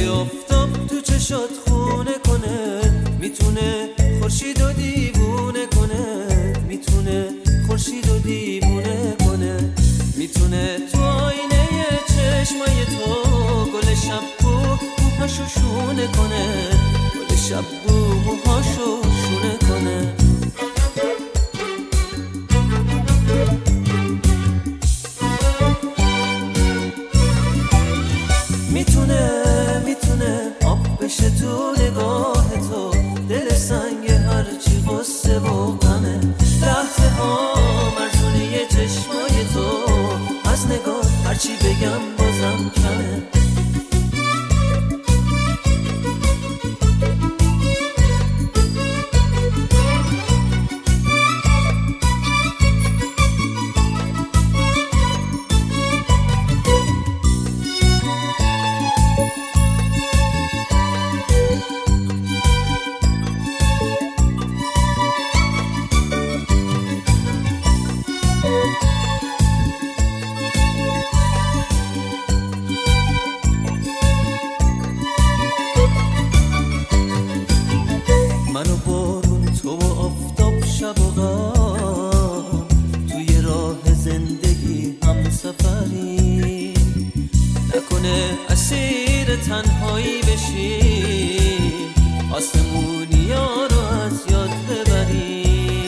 اگه آفتاب تو چشات خونه کنه، میتونه خورشید و دیوونه کنه، میتونه خورشید و دیوونه کنه، میتونه تو آینه چشمای تو گل شبو موهاشو شونه کنه، گل شبو موهاشو شونه کنه. میتونه آب بشه تو نگاه تو، دل سنگ هرچی غصه و غمه، لحظه ها مرزونه چشمای تو، از نگاه هرچی بگم بازم کمه. من و بارون، تو و آفتاب، شب و غم، توی راه زندگی هم سفری، نکنه اسیر تنهایی بشی، آسمونیا رو از یاد ببری.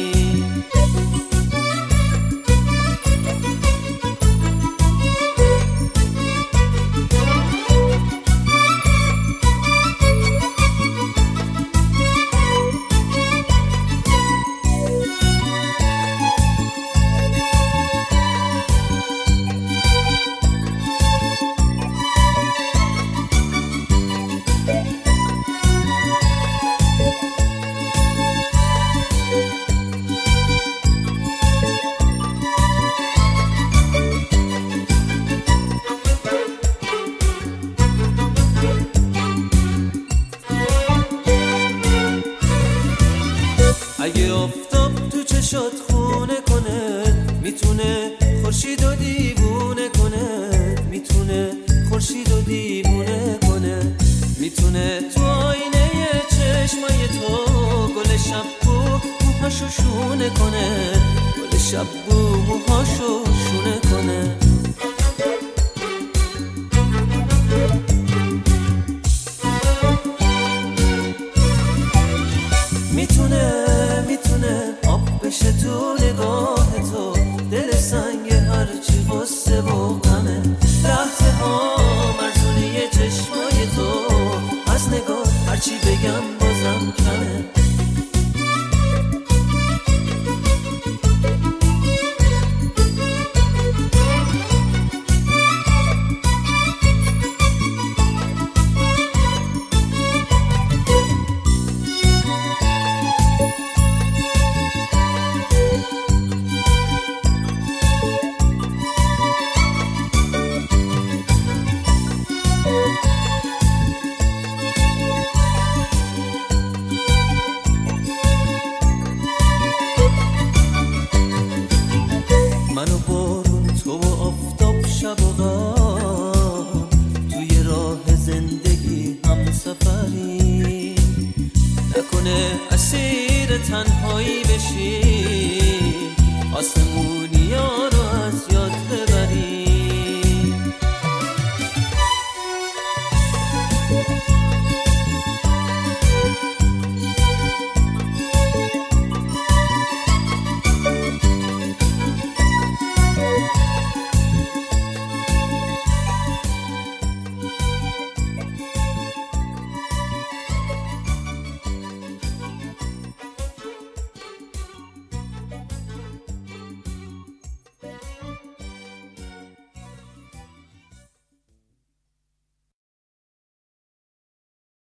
اگه آفتاب تو چشات خونه کنه، میتونه خورشید و دیوونه کنه، میتونه خورشید و دیوونه کنه، میتونه تو آینه چشمای تو گل شبو موهاشو شونه کنه، گل شبو موهاشو شونه کنه. میتونه آب بشه تو نگاه تو، دل سنگ هرچی غصه و غمه، لحظه ها مرزونه چشمای تو، از نگاه هرچی بگم بازم کمه. من و بارون، تو و آفتاب، شب و غم، توی راه زندگی هم سفری، نکنه اسیر تنهایی بشی، آسمونیا رو از یاد ببری.